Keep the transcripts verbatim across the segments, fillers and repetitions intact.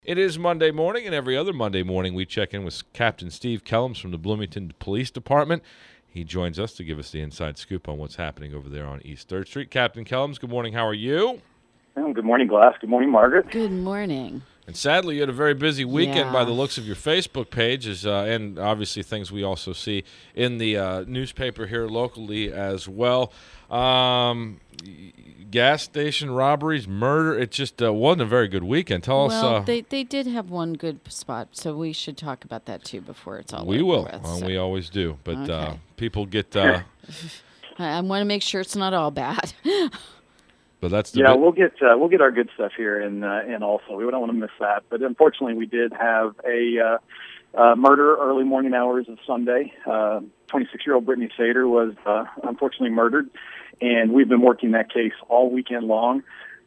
It is Monday morning, and every other Monday morning we check in with Captain Steve Kellums from the Bloomington Police Department. He joins us to give us the inside scoop on what's happening over there on East third Street. Captain Kellums, good morning. How are you? Oh, good morning, Glass. Good morning, Margaret. Good morning. And sadly, you had a very busy weekend Yeah. by the looks of your Facebook page, as, uh, and obviously things we also see in the uh, newspaper here locally as well. Um, gas station robberies, murder. It just uh, wasn't a very good weekend. Tell well, us. Uh, they they did have one good spot, so we should talk about that too before it's all we over will. with, Uh, so. we always do. But Okay. uh, people get. Uh, I, I want to make sure it's not all bad. but that's the Yeah, bit- we'll get uh, we'll get our good stuff here, and uh, and also we don't want to miss that. But unfortunately, we did have a uh, uh, murder early morning hours of Sunday. Uh, twenty-six-year-old Brittany Sater was uh, unfortunately murdered, and we've been working that case all weekend long.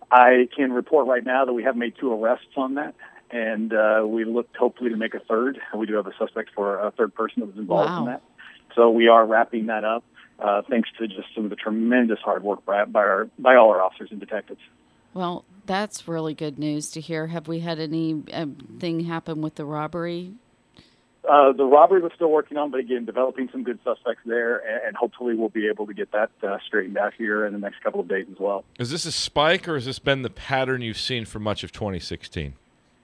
I can report right now that we have made two arrests on that, and uh, we look hopefully to make a third. We do have a suspect for a third person that was involved Wow. in that. So we are wrapping that up. Uh, thanks to just some of the tremendous hard work by, by our by all our officers and detectives. Well, that's really good news to hear. Have we had any um, thing happen with the robbery? Uh, the robbery we're still working on, but again, developing some good suspects there, and, and hopefully we'll be able to get that uh, straightened out here in the next couple of days as well. Is this a spike, or has this been the pattern you've seen for much of twenty sixteen?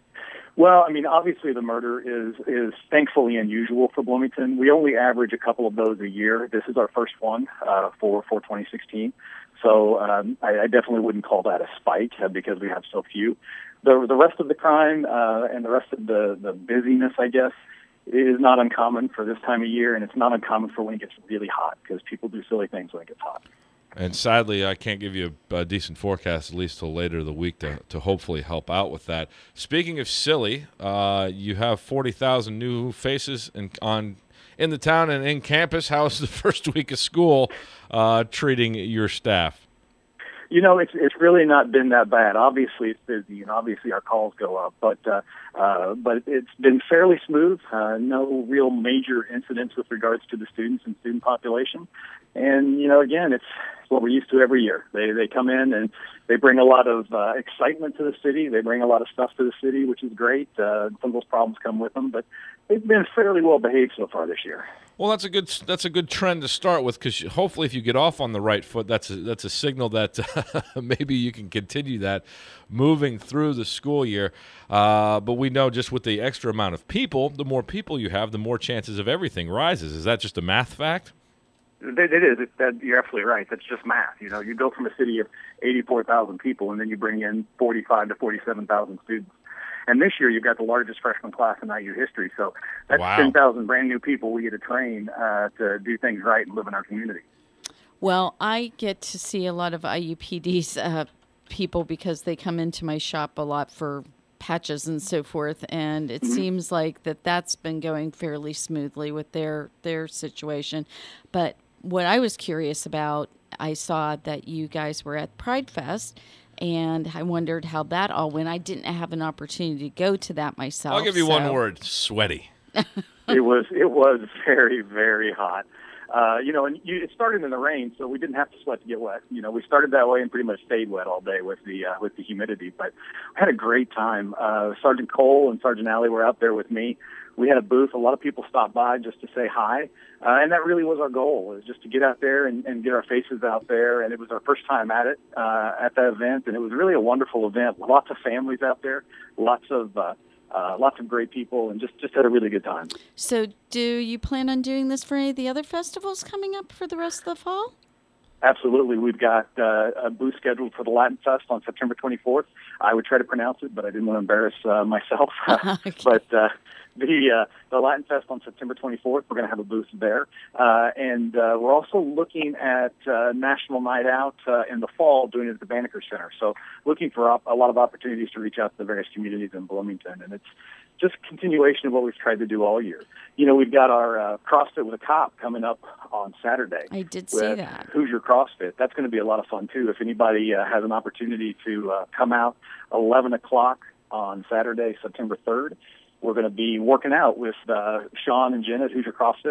Well, I mean, obviously the murder is is thankfully unusual for Bloomington. We only average a couple of those a year. This is our first one uh, for for twenty sixteen. So um, I, I definitely wouldn't call that a spike uh, because we have so few. The the rest of the crime uh, and the rest of the, the busyness, I guess, is not uncommon for this time of year, and it's not uncommon for when it gets really hot because people do silly things when it gets hot. And sadly, I can't give you a, a decent forecast, at least till later in the week, to, to hopefully help out with that. Speaking of silly, uh, you have forty thousand new faces in, on in the town and in campus. How's the first week of school uh, treating your staff? You know, it's it's really not been that bad. Obviously, it's busy, and obviously our calls go up. But uh, uh, but it's been fairly smooth. Uh, no real major incidents with regards to the students and student population. And you know, again, it's what we're used to every year. They they come in and they bring a lot of uh, excitement to the city. They bring a lot of stuff to the city, which is great. Uh, some of those problems come with them, but they've been fairly well behaved so far this year. Well, that's a good that's a good trend to start with, because hopefully, if you get off on the right foot, that's a, that's a signal that uh, maybe you can continue that moving through the school year. Uh, but we know just with the extra amount of people, the more people you have, the more chances of everything rises. Is that just a math fact? It, it is. It, that, you're absolutely right. That's just math. You know, you go from a city of eighty-four thousand people, and then you bring in forty-five to forty-seven thousand students. And this year, you've got the largest freshman class in I U history. So that's Wow. ten thousand brand new people we get to train uh, to do things right and live in our community. Well, I get to see a lot of I U P D's uh, people because they come into my shop a lot for patches and so forth, and it mm-hmm. seems like that that's been going fairly smoothly with their their situation. But what I was curious about, I saw that you guys were at Pride Fest, and I wondered how that all went. I didn't have an opportunity to go to that myself. I'll give you so. one word: sweaty. It was it was very, very hot. Uh, you know, and you, it started in the rain, so we didn't have to sweat to get wet. You know, we started that way and pretty much stayed wet all day with the uh, with the humidity. But we had a great time. Uh, Sergeant Cole and Sergeant Alley were out there with me. We had a booth. A lot of people stopped by just to say hi, uh, and that really was our goal, was just to get out there and, and get our faces out there. And it was our first time at it, uh, at that event, and it was really a wonderful event. Lots of families out there, lots of uh, uh, lots of great people, and just, just had a really good time. So do you plan on doing this for any of the other festivals coming up for the rest of the fall? Absolutely. We've got uh, a booth scheduled for the Latin Fest on September twenty-fourth. I would try to pronounce it, but I didn't want to embarrass uh, myself. Okay. But uh, the uh, the Latin Fest on September twenty-fourth, we're going to have a booth there. Uh, and uh, we're also looking at uh, National Night Out uh, in the fall, doing it at the Banneker Center. So looking for op- a lot of opportunities to reach out to the various communities in Bloomington. And it's just continuation of what we've tried to do all year. You know, we've got our uh, CrossFit with a Cop coming up on Saturday. I did see that. Hoosier CrossFit. That's going to be a lot of fun, too. If anybody uh, has an opportunity to uh, come out eleven o'clock on Saturday, September third, we're going to be working out with uh, Sean and Jen at Hoosier CrossFit.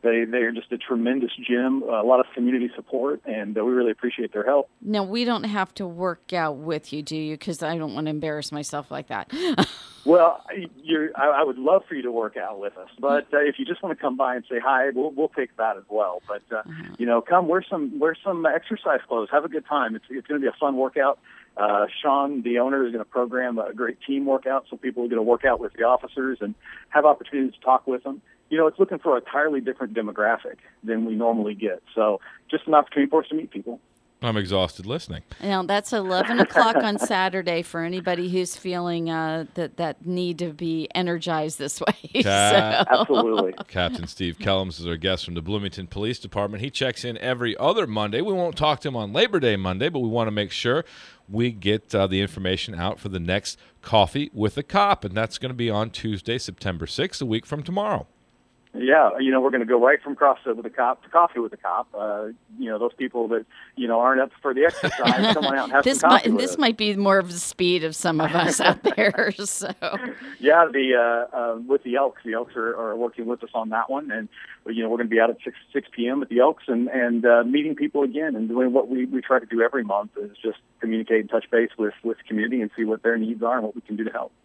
They they're just a tremendous gym, a lot of community support, and uh, we really appreciate their help. Now, we don't have to work out with you, do you? Because I don't want to embarrass myself like that. Well, you're, I, I would love for you to work out with us, but uh, if you just want to come by and say hi, we'll we'll take that as well. But uh, uh-huh. you know, come wear some wear some exercise clothes, have a good time. It's it's going to be a fun workout. Uh, Sean, the owner, is going to program a great team workout, so people are going to work out with the officers and have opportunities to talk with them. You know, it's looking for a entirely different demographic than we normally get. So just an opportunity for us to meet people. I'm exhausted listening. Now, that's eleven o'clock on Saturday for anybody who's feeling uh, that, that need to be energized this way. Ca- so. Absolutely. Captain Steve Kellums is our guest from the Bloomington Police Department. He checks in every other Monday. We won't talk to him on Labor Day Monday, but we want to make sure we get uh, the information out for the next Coffee with a Cop, and that's going to be on Tuesday, September sixth, a week from tomorrow. Yeah, you know, we're going to go right from CrossFit with a cop to Coffee with a Cop. Uh, you know, those people that, you know, aren't up for the exercise, come on out and have this some coffee might, with This us. might be more of the speed of some of us out there. So, yeah, the uh, uh, with the Elks, the Elks are, are working with us on that one, and you know, we're going to be out at six six p.m. at the Elks and and uh, meeting people again and doing what we, we try to do every month is just communicate and touch base with with the community and see what their needs are and what we can do to help.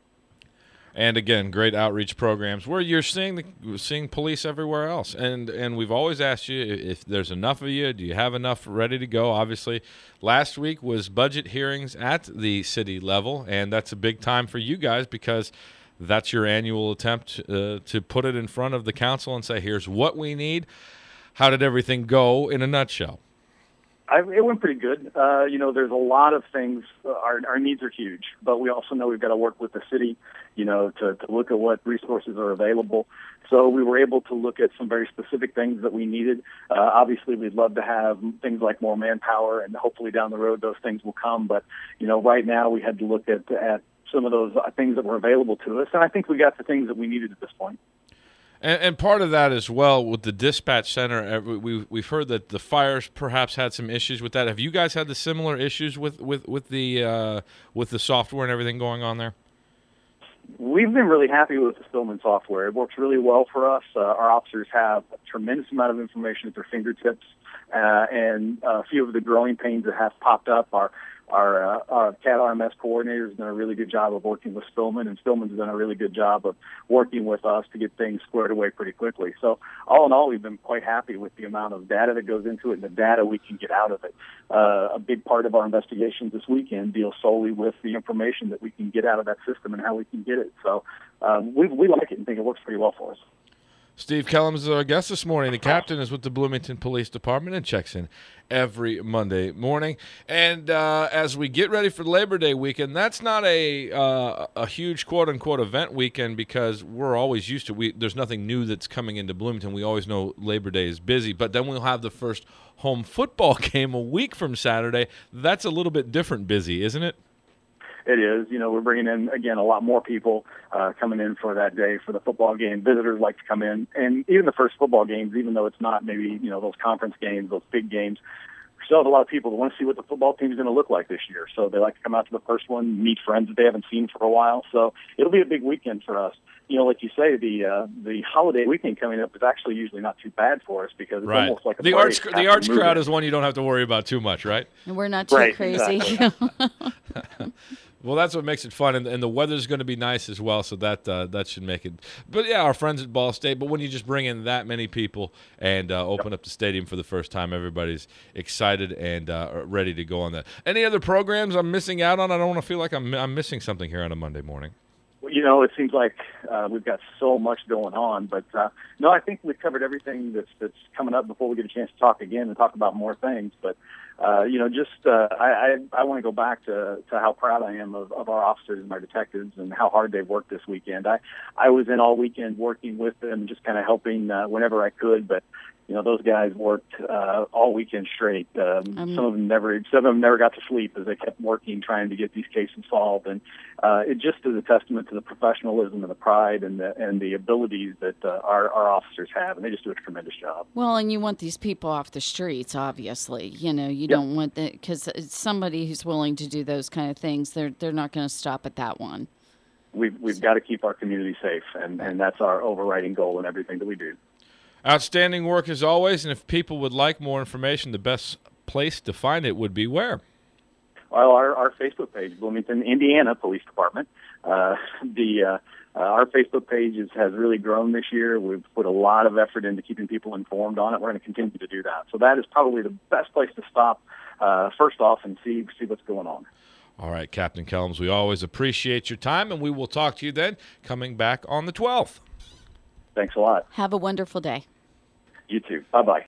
And again, great outreach programs where you're seeing the seeing police everywhere else. And and we've always asked you if there's enough of you. Do you have enough ready to go? Obviously, last week was budget hearings at the city level, and that's a big time for you guys because that's your annual attempt uh, to put it in front of the council and say, here's what we need. How did everything go in a nutshell? I, it went pretty good. Uh, you know, there's a lot of things. Uh, our, our needs are huge, but we also know we've got to work with the city, you know, to, to look at what resources are available. So we were able to look at some very specific things that we needed. Uh, obviously, we'd love to have things like more manpower, and hopefully down the road those things will come. But, you know, right now we had to look at, at some of those things that were available to us, and I think we got the things that we needed at this point. And, and part of that as well with the dispatch center, we, we've heard that the fires perhaps had some issues with that. Have you guys had the similar issues with, with, with, the, uh, with the software and everything going on there? We've been really happy with the Stillman software. It works really well for us. Uh, our officers have a tremendous amount of information at their fingertips, uh, and a few of the growing pains that have popped up are Our, uh, our C A D R M S coordinator has done a really good job of working with Stillman, and Stillman's done a really good job of working with us to get things squared away pretty quickly. So all in all, we've been quite happy with the amount of data that goes into it and the data we can get out of it. Uh, a big part of our investigations this weekend deals solely with the information that we can get out of that system and how we can get it. So um, we, we like it and think it works pretty well for us. Steve Kellums is our guest this morning. The captain is with the Bloomington Police Department and checks in every Monday morning. And uh, as we get ready for Labor Day weekend, that's not a uh, a huge quote-unquote event weekend because we're always used to we. There's nothing new that's coming into Bloomington. We always know Labor Day is busy. But then we'll have the first home football game a week from Saturday. That's a little bit different busy, isn't it? It is. You know, we're bringing in, again, a lot more people uh, coming in for that day for the football game. Visitors like to come in. And even the first football games, even though it's not maybe, you know, those conference games, those big games, we still have a lot of people that want to see what the football team is going to look like this year. So they like to come out to the first one, meet friends that they haven't seen for a while. So it'll be a big weekend for us. You know, like you say, the uh, the holiday weekend coming up is actually usually not too bad for us because it's right. almost like a the break arts after the arts moving. crowd is one you don't have to worry about too much, right? And we're not too Right, crazy. exactly. Well, that's what makes it fun, and, and the weather's going to be nice as well, so that uh, that should make it. But yeah, our friends at Ball State. But when you just bring in that many people and uh, open up the stadium for the first time, everybody's excited and uh, ready to go on that. Any other programs I'm missing out on? I don't want to feel like I'm I'm missing something here on a Monday morning. You know, it seems like uh, we've got so much going on, but uh, no, I think we've covered everything that's that's coming up before we get a chance to talk again and talk about more things. But uh, you know, just uh, I I, I want to go back to, to how proud I am of, of our officers and our detectives and how hard they've worked this weekend. I I was in all weekend working with them, just kind of helping uh, whenever I could, but. You know, those guys worked uh, all weekend straight. Um, um, some of them never, some of them never got to sleep as they kept working, trying to get these cases solved. And uh, it just is a testament to the professionalism and the pride and the and the abilities that uh, our our officers have, and they just do a tremendous job. Well, and you want these people off the streets, obviously. You know, you yep. don't want that because somebody who's willing to do those kind of things, they're they're not going to stop at that one. We've we've got to keep our community safe, and and that's our overriding goal in everything that we do. Outstanding work as always, and if people would like more information, the best place to find it would be where? Well, our, our Facebook page, Bloomington, Indiana Police Department. Uh, the uh, uh, our Facebook page is, has really grown this year. We've put a lot of effort into keeping people informed on it. We're going to continue to do that. So that is probably the best place to stop uh, first off and see see what's going on. All right, Captain Kellums, we always appreciate your time, and we will talk to you then coming back on the twelfth. Thanks a lot. Have a wonderful day. You too. Bye-bye.